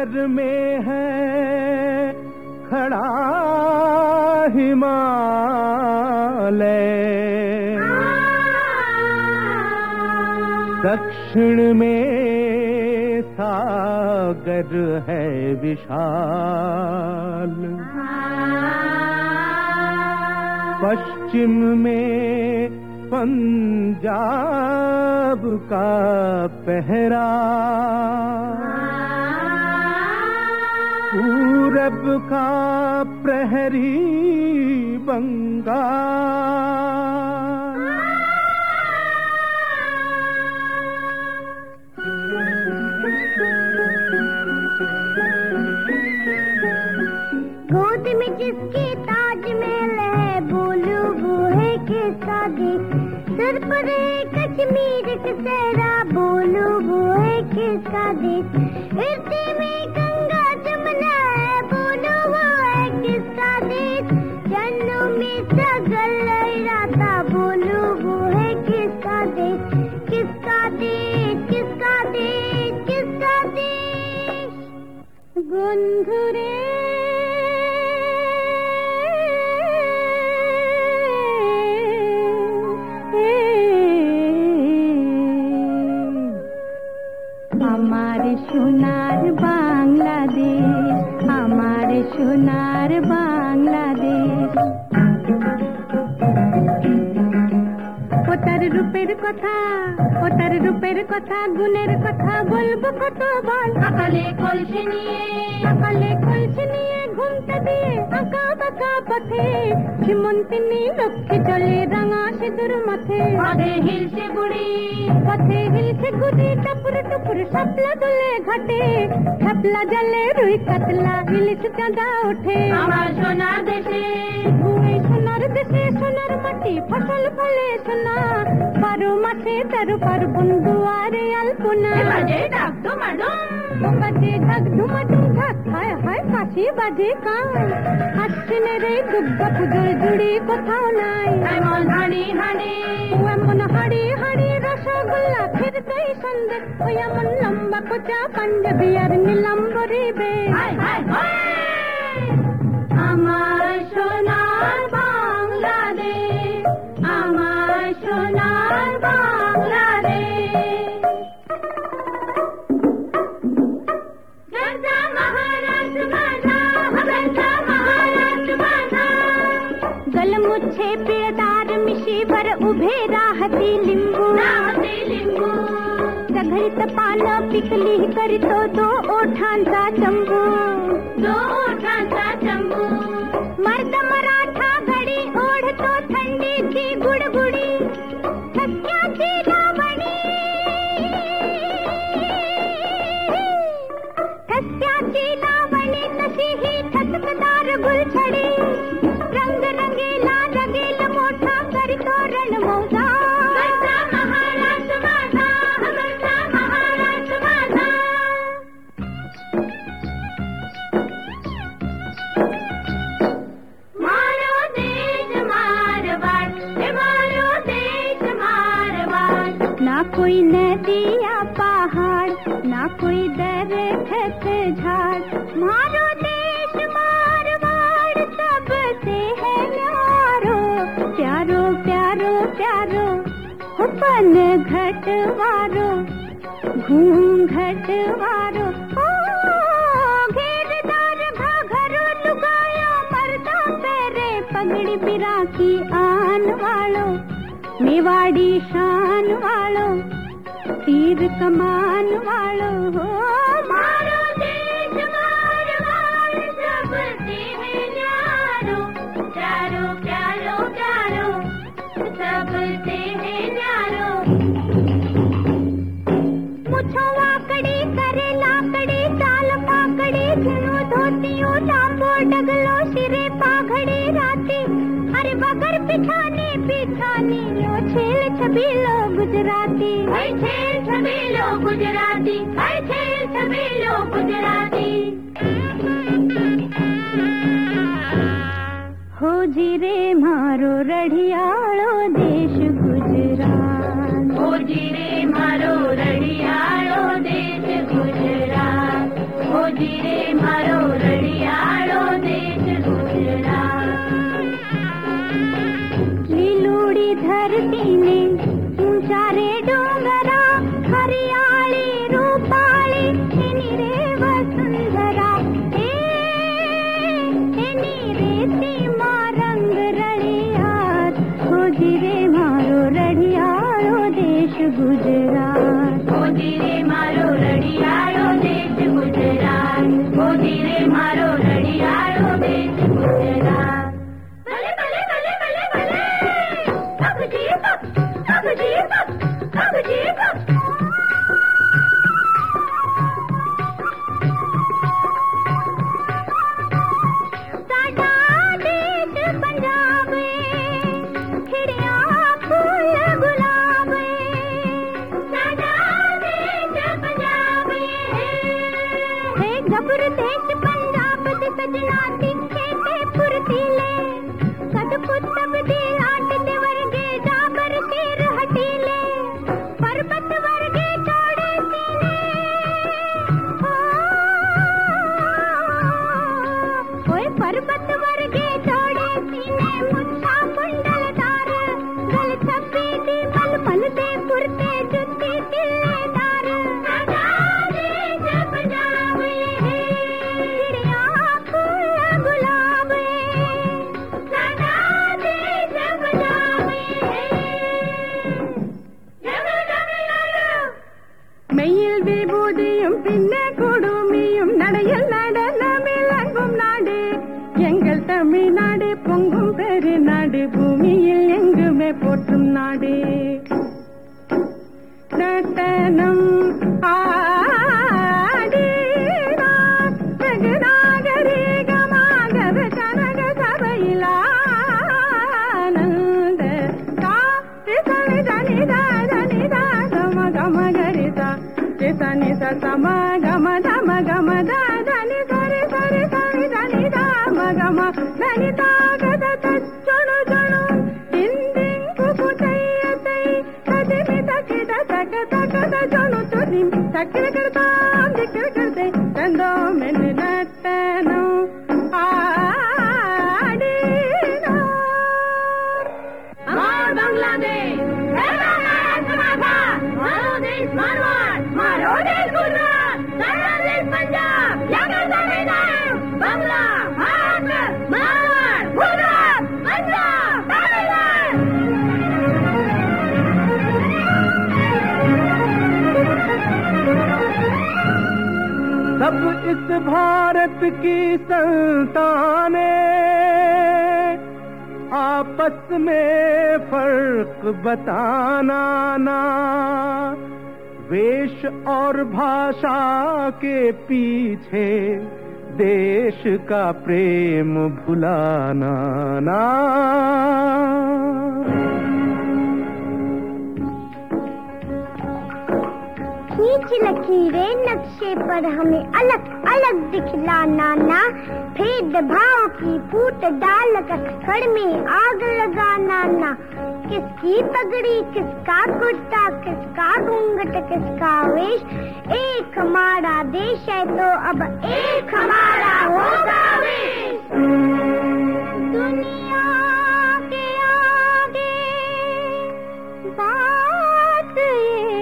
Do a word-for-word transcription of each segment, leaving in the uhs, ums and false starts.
सागर में है खड़ा हिमालय, दक्षिण में सागर है विशाल, पश्चिम में पंजाब का पहरा, पूरब का प्रहरी बंगाल। गोद में जिसके ताजमहल है, बोलो वो है किसका देश। सिर पर कश्मीर का सहरा, बोलो वो है किसका देश। इर्दे में गंगा जमुना है, बोलो वो है किसका देश। जन्नों में सागर लहराता, बोलो वो है किसका देश। किसका देश, किसका देश, किसका देश। गुंधुरे हमारे सोनार बांग्लादेश, हमारे सोनार बांग्लादेश। ও তার রূপের কথা, ও তার রূপের কথা, গুণের কথা বলবো কত বল। সকালে কলসি নিয়ে, সকালে কলসি নিয়ে ঘুমটা দিয়ে আঁকা বাঁকা পথে, সীমন্তিনী লক্ষ্যে চলে রাঙা সিঁদুর মাথে। পথে হিলছে বুড়ি, পথে হিলছে গুড়ি, টপুর টপুর শাপলা দোলে ঘাটে, শাপলা জলে রুই কাতলা ইলিশ চাঁদা ওঠে। আমার সোনার দেশে, ওই সোনার দেশে সোনার মাটি, ফসল ফলে সোনা, বারো মাসে তেরো পার্বণ দুয়ারে আলপনা। বাজে ডাক ধুমাডুম, বাজে ডাক ধুমাডুম, ঢাক হায় হায় কাশি বাজে কান। আশ্বিনে রে দুর্গা পুজোর জুড়ি কোথাও নাই, এমন হাড়ি হাড়ি, এমন হাড়ি হাড়ি রসগোল্লা ক্ষীর দই সন্দেশ, ওই এমন লম্বা কোচা পাঞ্জাবি আর নীলাম্বরী বে। আমার সোনার বাংলাদেশ, আমার সোনার বাংলাদেশ। গর্জা মহারাষ্ট্র বাধা, গর্জা মহারাষ্ট্র বাধা। गलमुच्छे पिळदार मिशीवर उभे राहती लिंबू, राहती लिंबू। सघळीत पानं पिकली करीतो दो ओठांचा चंबू, दो ओठांचा चंबू। मर्द मराठा घडी ओढतो थंडीची गुडगुडी, ठसक्याची लावणी, ठसक्याची लावणी तशी ही ठसकदार गुलछडी। रंग रंगीला रगील मोठा करतो रणमौजा, गरजा महाराष्ट्र माझा, गरजा महाराष्ट्र माझा। मारो देश मारवाड़, हे मारो देश मारवाड़। ना कोई नदी या पहाड़, ना कोई दरख्त झाड़, मारो देश मारवाड़ सबसे है न्यारो। प्यारो प्यारो प्यारो पन घटवारो, घूंघटवारो। ओ घेरदार घाघरो लुगाया, मर्दा पैरे पगड़ी बिरा की आन वालो, मेवाड़ी शान वालो, तीर कमान वालो। हो मारो देश मारवाड़ सबसे है न्यारो। प्यारो प्यारो प्यारो सबसे है न्यारो। मुछो वाकड़ी करे लाकड़ी, चाल पाकड़ी, झिनो धोतियो लांबो डगलो, सिरे पाघड़ी राती। अरे बगर पिछाने पिछाने लो छेल छबीलो गुजराती, हाय छेल छबीलो गुजराती, हाय छेल छबीलो गुजराती। हो जी रे मारो रढ़ियाळो देश गुजरात, हो जी रे मारो रढ़ियाळो देश गुजरात, हो जी रे धरती में ऊंचा रे डोंगरा हरियाली रूपाली एनी रे वसुंधरा ए एनी रेती मा रंग रड़ियात खोजी रे मारो रड़ियालो देश गुजरात खोजी रे मारो रड़ियालो देश गुजरात खोजी रे मारो रड़ियालो देश गुजरात भले भले भले भले भले अब जी अब अब जी अब अब जी अब साडा देश पंजाब खिड़िया फूल गुलाब साडा देश पंजाब है गबर देश पंजाब दे सजना दिखे ते फुर्तीले कद पुतब दे आट दे वर्गे डाबर तीर हटीले पर्वत वर्गे चौड़े सीने ओए पर्वत वर्गे चौड़े सीने मुच्छा कुंडलदार गल छपी दी पल पल दे पुरते जुत्ती तिल्लेदार साडा देश पंजाब है खिड़िया फूल गुलाब साडा देश पंजाब है மெய்யில் விபூதியும் பின்னே கொடுமியும் நடையில் நடனமிழங்கும் நாடு எங்கள் தமிழ்நாடு பொங்கும் பெரு நாடு பூமியில் எங்குமே போற்றும் நாடு நடனம் ஆடினார் வெகு நாகரிகமாக கனக சபையில் ஆனந்த காற்று சனிதா சனிதா கம கம கரிதா சனி சம கம தம கம தனி சரி சரி சனி தனி தாம கம தனி தாகத தச்சொடு ஜணு திந்திங்கு புதையத்தை ததிமி தக்கிட தக்க தக்கத ஜணு துதி தக்கிட கர்தாம் திக்கிட கர்தே தந்தோ மென் நட்டனோ ஆடினா अमर बांग्लादेश मेरा नाम समाधा मारो देश मारवाड़ मारो देश गुजरात सारा देश पंजाब यहाँ तमिलनाडु बांग्ला महाराष्ट्र मारवाड़ गुजरात पंजाब तमिलनाडु सब इस भारत की संतानें आपस में फर्क बताना ना वेश और भाषा के पीछे देश का प्रेम भुलाना ना खींच लकीरें नक्शे पर हमें अलग अलग दिखलाना ना भेदभाव की फूट डाल कर खड़ में आग लगाना ना किसकी पगड़ी किसका कुर्ता किसका घूंघट किसका वेश एक हमारा देश है तो अब एक हमारा होगा वेश दुनिया के आगे बात ये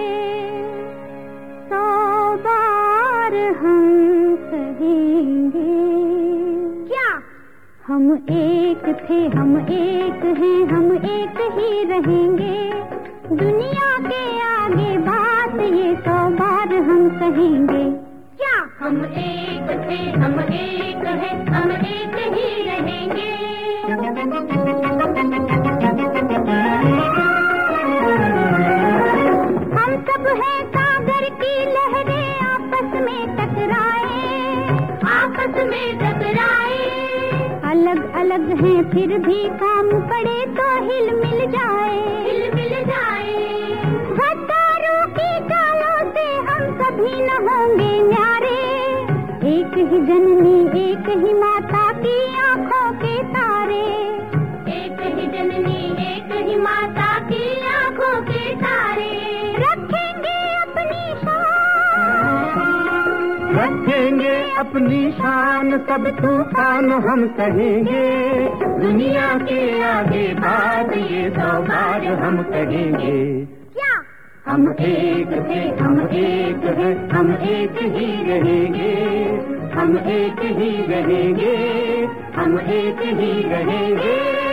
सौ बार हम कहेंगे क्या हम एक थे हम एक हैं हम एक ही रहेंगे दुनिया के आगे बात ये सौ बार हम कहेंगे क्या हम एक थे हम एक हैं हम एक ही रहेंगे हम सब हैं सागर की लहरें आपस में टकराए आपस में टकराए अलग अलग हैं फिर भी काम पड़े तो हिल मिल जाए हिल मिल जाए हजारों की चालों से हम सभी न होंगे न्यारे एक ही जननी एक ही माता की आंखों के तारे एक ही जननी एक ही माता की आंखों के तारे रखेंगे अपनी शान रखेंगे अपनी शान सब तूफान हम कहेंगे दुनिया के आगे बात ये सौ बार हम कहेंगे। क्या? हम एक थे, हम एक हैं, हम एक ही रहेंगे, हम एक ही रहेंगे, हम एक ही रहेंगे।